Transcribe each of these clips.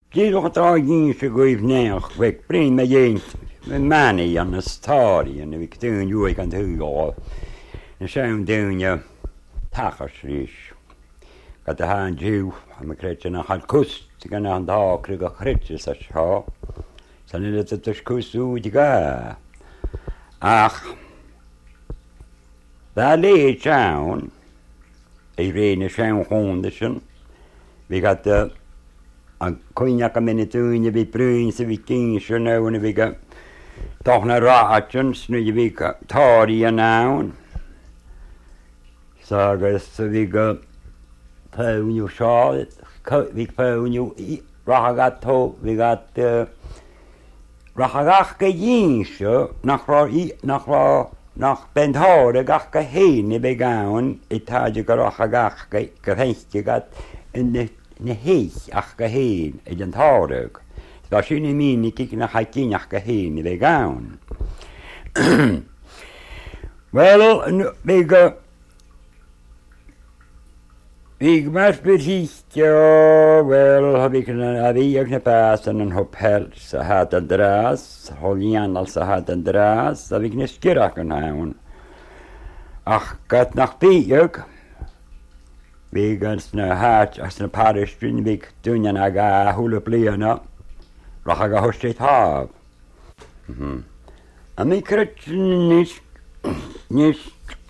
Díoch trágin se goibh neach bheith brin me dhéint mani an na stáí an bhíh dún dúig an thuáil. Na sem dúne tachas rís. Gad a hán dú a me créte nach an cust gan an dácru go chréte sa seo. San ile tus cusú di ga. Ach, da le town, ei réine sem hondesin, vi gat an coinach a minitúine vi brún sa vi kinse nána vi ga toch na ráatjens, nu je vi ga tári a nán. Sagas vi ga paunju sá, vi paunju rahagat tó, vi gat rachagach ge jinse nach benthore gach ge héine begaun I taide go rachagach ge feinste gat in ne héich ach ge héin I den táreg. Tá sin I mínig ik nach hakinach ge héine begaun. Well, ik mas besichtja, wel, heb ik een paas en een hoop held. Ze had een draas, Holjan als ze had een draas, heb ik een skirrak kunnen houden. Ach, gat nach bieg, wegens een haat, als een paar stunden, ik doen je naga hule pleena, rach ik hoest het haaf. En ik kreeg niet,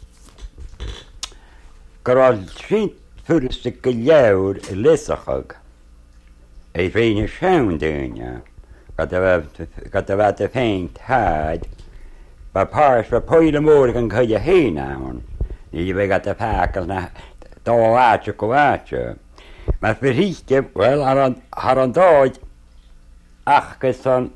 kralt Fyrste gejauwr lissachog. Ei feine schaundunja. Gata wat feint had. Ba pars va poile morgen kan je heen aan. Je weet gata pakel na doaatje koaatje. Maar verrichtje wel har an dag. Ach gesan.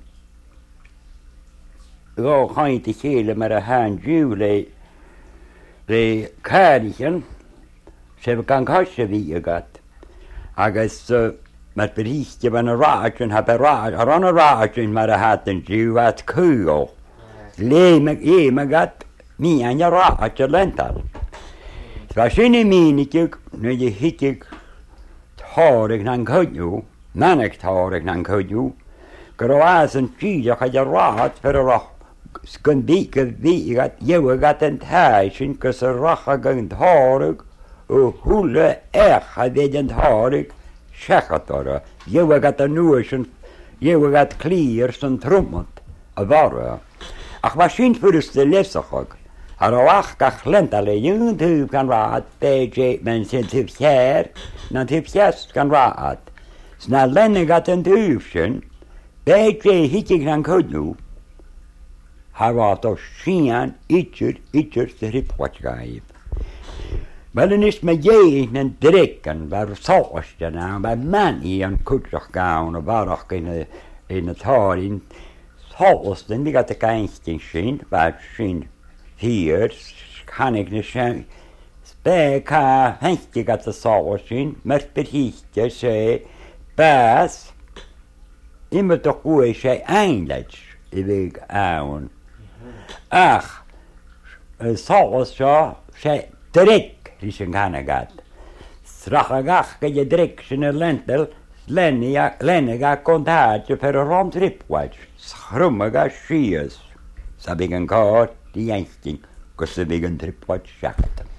Go gaan te hele met een hand jule. De kaartjen. Se gan cosio fi I gat. Agus mae'r berichtio fan y ragyn, ar on y ragyn mae'r had yn diw at cwyo. Le mae gat mi an y ragyn lental. Fa sy'n I minig yw, nid I hitig thorig na'n cwydw, nanig thorig na'n cwydw, gyda was yn diwch ad y ragyn per y roch. Sgyn fi gat, yw gat yn tai sy'n gys y roch ag yn thorig, o hule a vedent harig schakatara. Je gat a nuisen, je gat clear som trummot a vara. Ach was sy'n fyrste lesachog. Ar o ach gach lentale yw'n tyf gan raad, beje men sy'n tyf kjær, na tyf kjæst gan raad. Sna lenne gat en tyfsyn, beje hittig gan kudnu. Har varit och sken ytterst rippvatgaib. Wel yn is mae jein yn drecken, var såsten han var man I en kutsachgaun och varach in y tar in såsten, vi gat y gainstyn sy'n, var sy'n fyr, kan ik nysyn, speka, hänsti gat y såsten, mörper hitje se, bäs, immer doch ue se einlets I väg aun. Ach, såsten se dreck, Risen kanagat. Strachagach ke je drek sine lentel, lenega kontaatje per rom tripwatch. Schrummaga schies. Sabigen kort, die einsting, kus sabigen tripwatch schakten.